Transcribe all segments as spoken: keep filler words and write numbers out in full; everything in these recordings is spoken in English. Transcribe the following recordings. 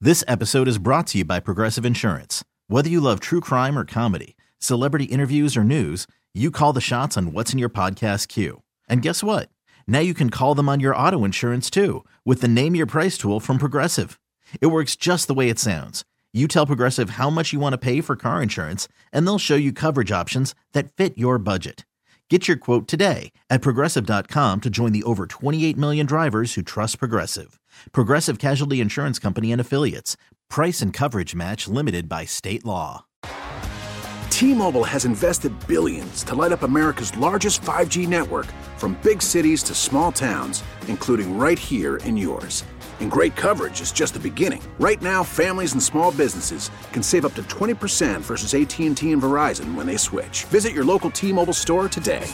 This episode is brought to you by Progressive Insurance. Whether you love true crime or comedy, celebrity interviews or news, you call the shots on what's in your podcast queue. And guess what? Now you can call them on your auto insurance too with the Name Your Price tool from Progressive. It works just the way it sounds. You tell Progressive how much you want to pay for car insurance, and they'll show you coverage options that fit your budget. Get your quote today at Progressive dot com to join the over twenty-eight million drivers who trust Progressive. Progressive Casualty Insurance Company and Affiliates. Price and coverage match limited by state law. T-Mobile has invested billions to light up America's largest five G network, from big cities to small towns, including right here in yours. And great coverage is just the beginning. Right now, families and small businesses can save up to twenty percent versus A T and T and Verizon when they switch. Visit your local T-Mobile store today.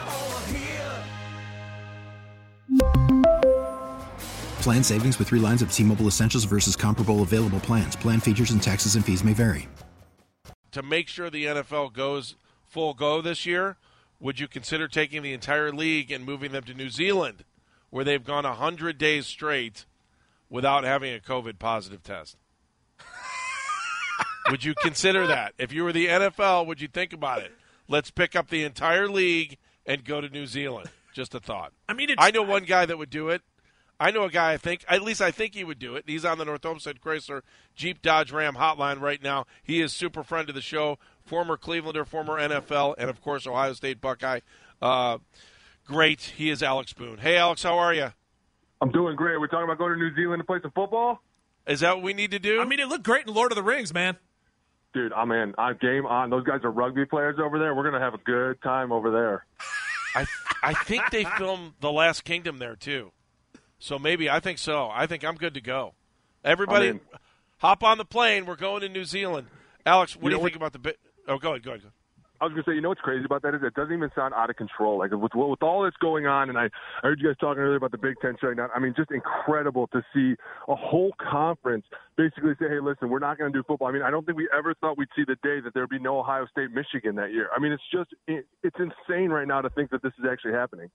Plan savings with three lines of T-Mobile Essentials versus comparable available plans. Plan features and taxes and fees may vary. To make sure the N F L goes full go this year, would you consider taking the entire league and moving them to New Zealand, where they've gone one hundred days straight without having a COVID positive test? Would you consider that? If you were the N F L, would you think about it? Let's pick up the entire league and go to New Zealand. Just a thought. I mean, it's, I know one guy that would do it. I know a guy, I think, at least I think he would do it. He's on the North Olmsted Chrysler Jeep Dodge Ram hotline right now. He is super friend of the show, former Clevelander, former N F L, and, of course, Ohio State Buckeye. Uh, great. He is Alex Boone. Hey, Alex, how are you? I'm doing great. We're talking about going to New Zealand to play some football? Is that what we need to do? I mean, it looked great in Lord of the Rings, man. Dude, I'm in. I'm game on. Those guys are rugby players over there. We're going to have a good time over there. I I think they filmed The Last Kingdom there, too. So maybe, I think so. I think I'm good to go. Everybody, hop on the plane. We're going to New Zealand. Alex, what you do you think what? about the bit? Oh, go ahead, go ahead. I was going to say, you know what's crazy about that is it doesn't even sound out of control. Like, with, with all that's going on, and I, I heard you guys talking earlier about the Big Ten shutting down. I mean, just incredible to see a whole conference basically say, hey, listen, we're not going to do football. I mean, I don't think we ever thought we'd see the day that there would be no Ohio State, Michigan that year. I mean, it's just it, it's insane right now to think that this is actually happening.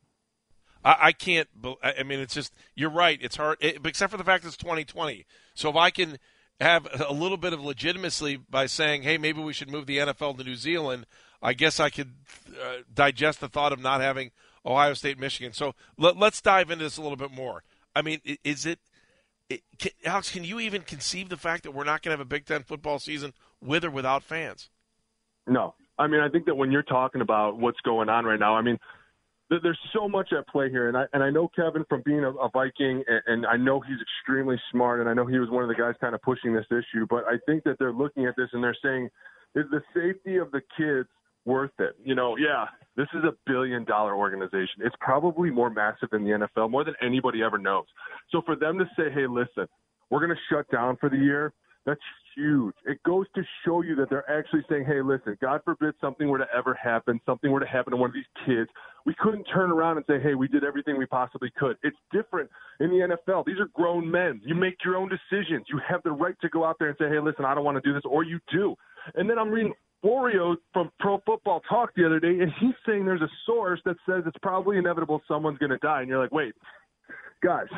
I can't. I mean, it's just you're right. It's hard, it, except for the fact it's twenty twenty. So if I can have a little bit of legitimacy by saying, "Hey, maybe we should move the N F L to New Zealand," I guess I could uh, digest the thought of not having Ohio State, Michigan. So let, let's dive into this a little bit more. I mean, is it, it can, Alex? Can you even conceive the fact that we're not going to have a Big Ten football season with or without fans? No, I mean, I think that when you're talking about what's going on right now, I mean. There's so much at play here, and I and I know Kevin from being a, a Viking, and, and I know he's extremely smart, and I know he was one of the guys kind of pushing this issue, but I think that they're looking at this and they're saying, is the safety of the kids worth it? You know, yeah, this is a billion-dollar organization. It's probably more massive than the N F L, more than anybody ever knows. So for them to say, hey, listen, we're going to shut down for the year, that's huge. It goes to show you that they're actually saying, hey, listen, God forbid something were to ever happen, something were to happen to one of these kids. We couldn't turn around and say, hey, we did everything we possibly could. It's different in the N F L. These are grown men. You make your own decisions. You have the right to go out there and say, hey, listen, I don't want to do this, or you do. And then I'm reading Florio from Pro Football Talk the other day, and he's saying there's a source that says it's probably inevitable someone's going to die. And you're like, wait, guys,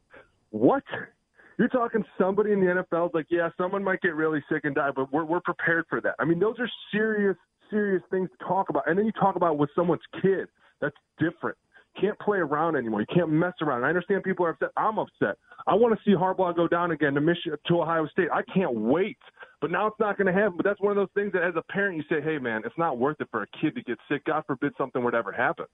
what? You're talking somebody in the N F L is like, yeah, someone might get really sick and die, but we're we're prepared for that. I mean, those are serious, serious things to talk about. And then you talk about with someone's kid. That's different. You can't play around anymore. You can't mess around. And I understand people are upset. I'm upset. I want to see Harbaugh go down again to Michigan, to Ohio State. I can't wait. But now it's not going to happen. But that's one of those things that as a parent you say, hey, man, it's not worth it for a kid to get sick. God forbid something would ever happen.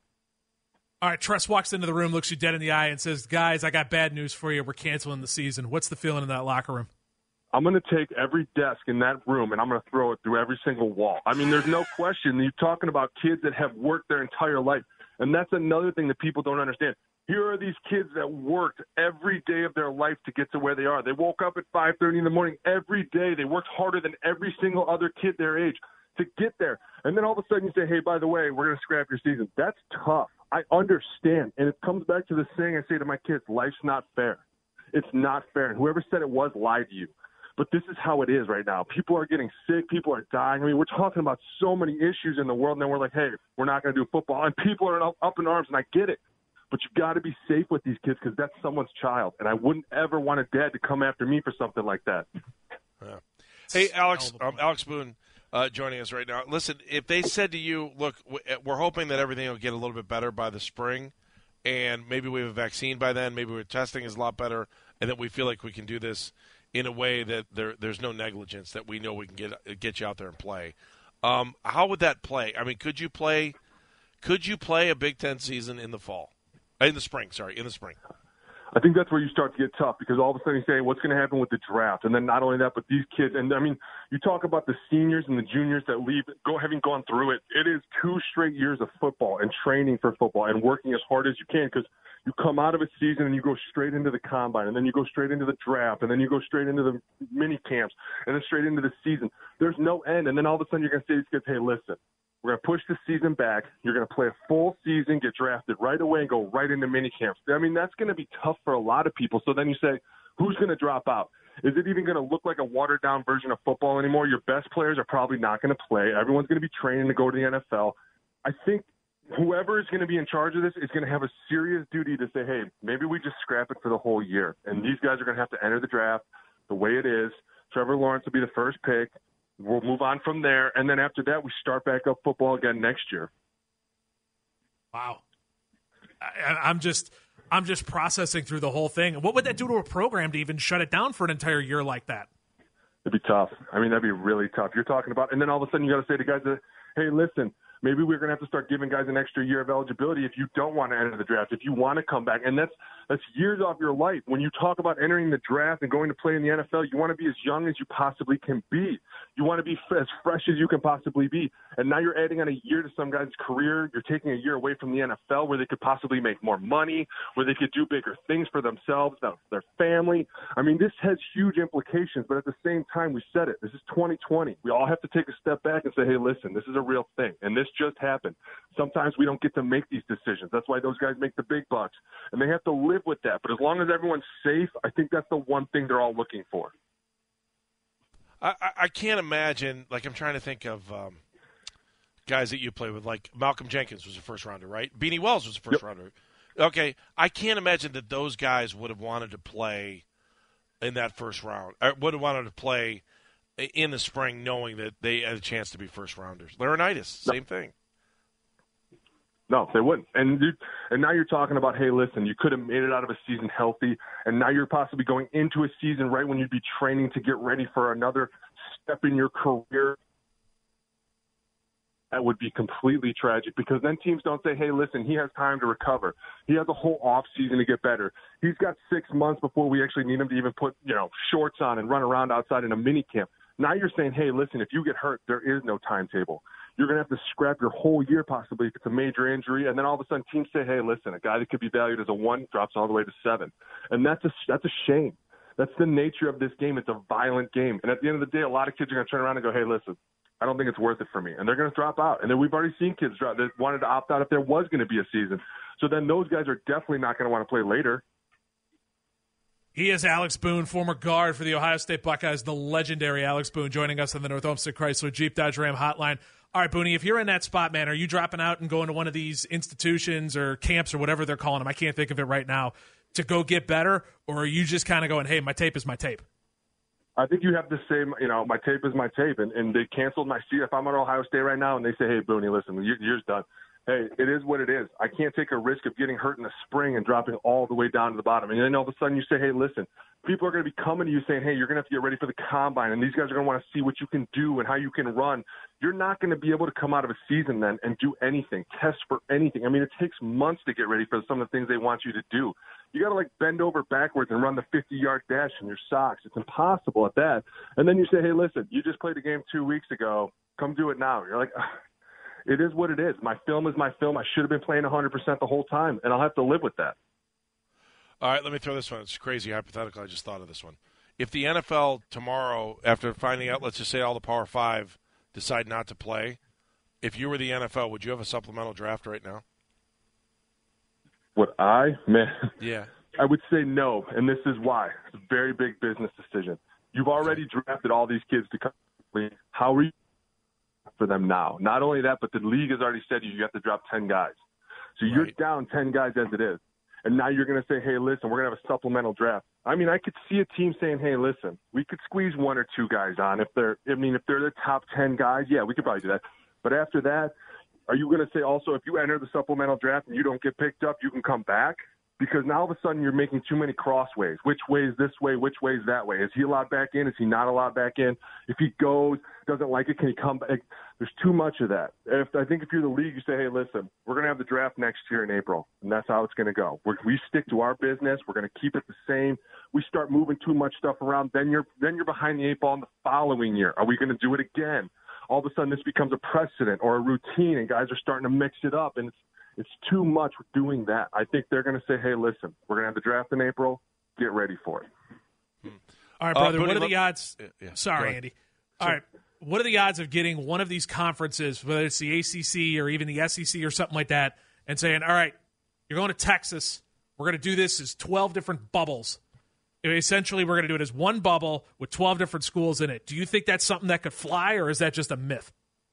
All right, Tress walks into the room, looks you dead in the eye, and says, guys, I got bad news for you. We're canceling the season. What's the feeling in that locker room? I'm going to take every desk in that room, and I'm going to throw it through every single wall. I mean, there's no question. You're talking about kids that have worked their entire life, and that's another thing that people don't understand. Here are these kids that worked every day of their life to get to where they are. They woke up at five thirty in the morning every day. They worked harder than every single other kid their age to get there. And then all of a sudden you say, hey, by the way, we're going to scrap your season. That's tough. I understand. And it comes back to the saying I say to my kids, life's not fair. It's not fair. And whoever said it was lied to you. But this is how it is right now. People are getting sick. People are dying. I mean, we're talking about so many issues in the world, and then we're like, hey, we're not going to do football. And people are up in arms, and I get it. But you got to be safe with these kids because that's someone's child, and I wouldn't ever want a dad to come after me for something like that. Yeah. Hey, Alex, um, Alex Boone uh, joining us right now. Listen, if they said to you, look, we're hoping that everything will get a little bit better by the spring, and maybe we have a vaccine by then, maybe our testing is a lot better, and that we feel like we can do this in a way that there, there's no negligence, that we know we can get get you out there and play. Um, how would that play? I mean, could you play could you play a Big Ten season in the fall? In the spring, sorry, in the spring. I think that's where you start to get tough because all of a sudden you say, what's going to happen with the draft? And then not only that, but these kids. And, I mean, you talk about the seniors and the juniors that leave, go having gone through it. It is two straight years of football and training for football and working as hard as you can because you come out of a season and you go straight into the combine and then you go straight into the draft and then you go straight into the mini camps and then straight into the season. There's no end. And then all of a sudden you're going to say to these kids, hey, listen, we're going to push the season back. You're going to play a full season, get drafted right away, and go right into mini camps. I mean, that's going to be tough for a lot of people. So then you say, who's going to drop out? Is it even going to look like a watered-down version of football anymore? Your best players are probably not going to play. Everyone's going to be training to go to the N F L. I think whoever is going to be in charge of this is going to have a serious duty to say, hey, maybe we just scrap it for the whole year. And these guys are going to have to enter the draft the way it is. Trevor Lawrence will be the first pick. We'll move on from there, and then after that, we start back up football again next year. Wow, I, I'm just, I'm just processing through the whole thing. What would that do to a program to even shut it down for an entire year like that? It'd be tough. I mean, that'd be really tough. You're talking about, and then all of a sudden, you got to say to guys that, hey, listen, maybe we're going to have to start giving guys an extra year of eligibility if you don't want to enter the draft, if you want to come back, and that's that's years off your life. When you talk about entering the draft and going to play in the N F L, you want to be as young as you possibly can be. You want to be as fresh as you can possibly be. And now you're adding on a year to some guy's career. You're taking a year away from the N F L where they could possibly make more money, where they could do bigger things for themselves, their family. I mean, this has huge implications, but at the same time, we said it. This is twenty twenty. We all have to take a step back and say, hey, listen, this is a real thing, and this just happened. Sometimes we don't get to make these decisions. That's why those guys make the big bucks, and they have to live with that. But as long as everyone's safe, I think that's the one thing they're all looking for. I, I can't imagine, like I'm trying to think of um, guys that you play with, like Malcolm Jenkins was a first-rounder, right? Beanie Wells was a first-rounder. Yep. Okay, I can't imagine that those guys would have wanted to play in that first round, or would have wanted to play in the spring knowing that they had a chance to be first-rounders. Laurinaitis, same thing. No, they wouldn't. And you, and now you're talking about, hey, listen, you could have made it out of a season healthy, and now you're possibly going into a season right when you'd be training to get ready for another step in your career. That would be completely tragic because then teams don't say, hey, listen, he has time to recover. He has a whole off season to get better. He's got six months before we actually need him to even put, you know, shorts on and run around outside in a mini camp. Now you're saying, hey, listen, if you get hurt, there is no timetable. You're going to have to scrap your whole year possibly if it's a major injury. And then all of a sudden teams say, hey, listen, a guy that could be valued as a one drops all the way to seven. And that's a, that's a shame. That's the nature of this game. It's a violent game. And at the end of the day, a lot of kids are going to turn around and go, hey, listen, I don't think it's worth it for me. And they're going to drop out. And then we've already seen kids drop that wanted to opt out if there was going to be a season. So then those guys are definitely not going to want to play later. He is Alex Boone, former guard for the Ohio State Buckeyes, the legendary Alex Boone, joining us on the North Olmsted Chrysler Jeep Dodge Ram hotline. All right, Booney, if you're in that spot, man, are you dropping out and going to one of these institutions or camps or whatever they're calling them? I can't think of it right now, to go get better, or are you just kind of going, hey, my tape is my tape? I think you have to say, you know, my tape is my tape, and, and they canceled my seat. If I'm at Ohio State right now and they say, hey, Booney, listen, your year's done. Hey, it is what it is. I can't take a risk of getting hurt in the spring and dropping all the way down to the bottom. And then all of a sudden you say, hey, listen, people are going to be coming to you saying, hey, you're going to have to get ready for the combine, and these guys are going to want to see what you can do and how you can run. You're not going to be able to come out of a season then and do anything, test for anything. I mean, it takes months to get ready for some of the things they want you to do. You got to, like, bend over backwards and run the fifty-yard dash in your socks. It's impossible at that. And then you say, hey, listen, you just played a game two weeks ago. Come do it now. You're like, ugh. It is what it is. My film is my film. I should have been playing one hundred percent the whole time, and I'll have to live with that. All right, let me throw this one. It's crazy hypothetical. I just thought of this one. If the N F L tomorrow, after finding out, let's just say all the Power Five decide not to play, if you were the N F L, would you have a supplemental draft right now? Would I? Man. Yeah. I would say no, and this is why. It's a very big business decision. You've already drafted all these kids to come. How are you for them now? Not only that, but the league has already said you have to drop ten guys. So you're right. down ten guys as it is. And now you're going to say, hey, listen, we're going to have a supplemental draft. I mean, I could see a team saying, hey, listen, we could squeeze one or two guys on. If they're, I mean, if they're the top ten guys, yeah, we could probably do that. But after that, are you going to say also if you enter the supplemental draft and you don't get picked up, you can come back? Because now all of a sudden you're making too many crossways. Which way is this way? Which way is that way? Is he allowed back in? Is he not allowed back in? If he goes, doesn't like it, can he come back? There's too much of that. If, I think if you're the league, you say, hey, listen, we're going to have the draft next year in April, and that's how it's going to go. We're, we stick to our business. We're going to keep it the same. We start moving too much stuff around, then you're then you're behind the eight ball in the following year. Are we going to do it again? All of a sudden this becomes a precedent or a routine, and guys are starting to mix it up, and it's It's too much doing that. I think they're going to say, hey, listen, we're going to have the draft in April. Get ready for it. All right, brother, uh, what are look, the odds? Yeah, yeah, Sorry, Andy. All sure. right, what are the odds of getting one of these conferences, whether it's the A C C or even the S E C or something like that, and saying, all right, you're going to Texas. We're going to do this as twelve different bubbles. Essentially, we're going to do it as one bubble with twelve different schools in it. Do you think that's something that could fly, or is that just a myth?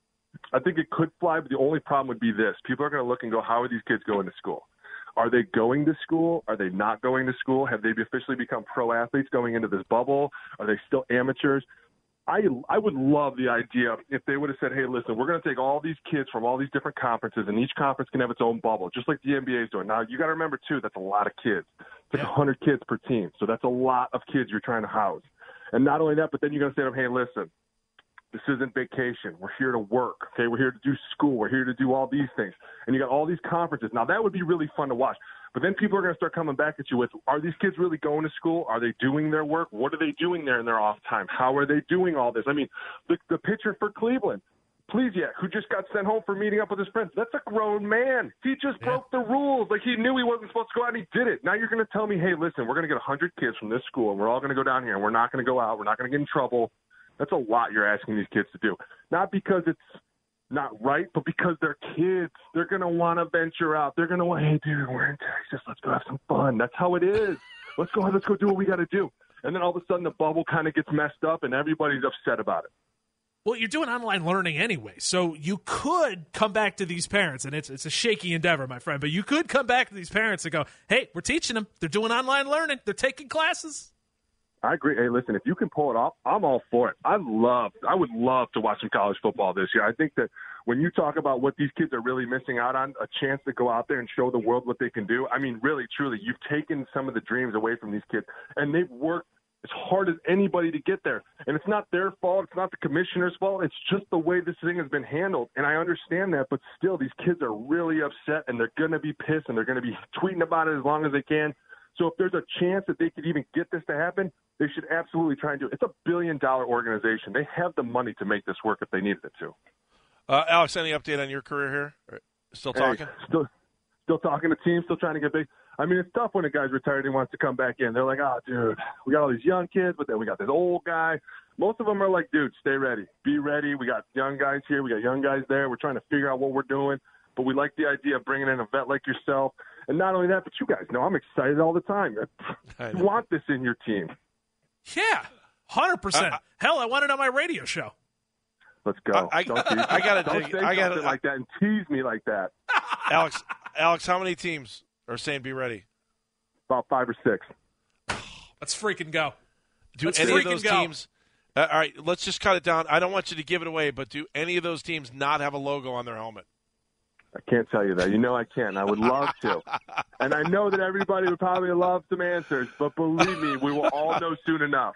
I think it could fly, but the only problem would be this. People are going to look and go, how are these kids going to school? Are they going to school? Are they not going to school? Have they officially become pro athletes going into this bubble? Are they still amateurs? I I would love the idea if they would have said, hey, listen, we're going to take all these kids from all these different conferences, and each conference can have its own bubble, just like the N B A is doing. Now, you got to remember, too, that's a lot of kids. It's like yeah. one hundred kids per team, so that's a lot of kids you're trying to house. And not only that, but then you're going to say to them, hey, listen, this isn't vacation. We're here to work. Okay, we're here to do school. We're here to do all these things. And you got all these conferences. Now, that would be really fun to watch. But then people are going to start coming back at you with, are these kids really going to school? Are they doing their work? What are they doing there in their off time? How are they doing all this? I mean, the, the pitcher for Cleveland, Plesac, who just got sent home for meeting up with his friends, that's a grown man. He just yeah. broke the rules. Like, he knew he wasn't supposed to go out, and he did it. Now you're going to tell me, hey, listen, we're going to get one hundred kids from this school, and we're all going to go down here, and we're not going to go out. We're not going to get in trouble. That's a lot you're asking these kids to do. Not because it's not right, but because they're kids. They're going to want to venture out. They're going to want, hey, dude, we're in Texas. Let's go have some fun. That's how it is. Let's go Let's go do what we got to do. And then all of a sudden the bubble kind of gets messed up, and everybody's upset about it. Well, you're doing online learning anyway, so you could come back to these parents, and it's it's a shaky endeavor, my friend, but you could come back to these parents and go, hey, we're teaching them. They're doing online learning. They're taking classes. I agree. Hey, listen, if you can pull it off, I'm all for it. I love, I would love to watch some college football this year. I think that when you talk about what these kids are really missing out on, a chance to go out there and show the world what they can do, I mean, really, truly, you've taken some of the dreams away from these kids, and they've worked as hard as anybody to get there. And it's not their fault. It's not the commissioner's fault. It's just the way this thing has been handled. And I understand that, but still, these kids are really upset, and they're going to be pissed, and they're going to be tweeting about it as long as they can. So if there's a chance that they could even get this to happen, they should absolutely try and do it. It's a billion-dollar organization. They have the money to make this work if they needed it to. Uh, Alex, any update on your career here? Still talking? Hey, still, still talking to teams, still trying to get big. I mean, it's tough when a guy's retired and wants to come back in. They're like, oh, dude, we got all these young kids, but then we got this old guy. Most of them are like, dude, stay ready. Be ready. We got young guys here. We got young guys there. We're trying to figure out what we're doing. But we like the idea of bringing in a vet like yourself. And not only that, but you guys know I'm excited all the time. You want this in your team. Yeah, one hundred percent. Uh, Hell, I want it on my radio show. Let's go. I, I, don't I, I got to Don't dig. say I got something like that and tease me like that. Alex, Alex, how many teams are saying be ready? About five or six. Let's freaking go. Do Let's any of those go. teams – all right, let's just cut it down. I don't want you to give it away, but do any of those teams not have a logo on their helmet? I can't tell you that. You know I can. I would love to. And I know that everybody would probably love some answers, but believe me, we will all know soon enough.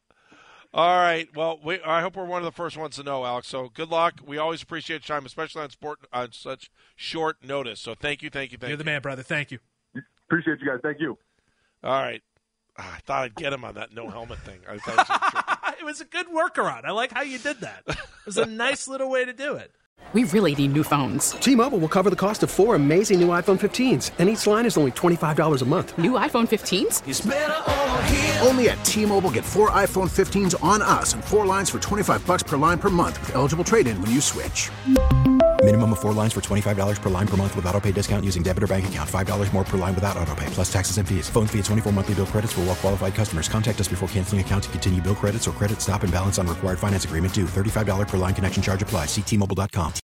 All right. Well, we, I hope we're one of the first ones to know, Alex. So good luck. We always appreciate your time, especially on sport on such short notice. So thank you, thank you, thank You're you. the man, brother. Thank you. Appreciate you guys. Thank you. All right. I thought I'd get him on that no helmet thing. I thought it was, it was a good workaround. I like how you did that. It was a nice little way to do it. We really need new phones. T-Mobile will cover the cost of four amazing new iPhone fifteens, and each line is only twenty-five dollars a month. New iPhone fifteens? It's better over here. Only at T-Mobile, get four iPhone fifteens on us and four lines for twenty-five dollars per line per month with eligible trade-in when you switch. Minimum of four lines for twenty-five dollars per line per month with auto pay discount using debit or bank account. five dollars more per line without auto pay, plus taxes and fees. Phone fee at twenty-four monthly bill credits for well-qualified customers. Contact us before canceling account to continue bill credits or credit stop and balance on required finance agreement due. thirty-five dollars per line connection charge applies. See T Mobile dot com.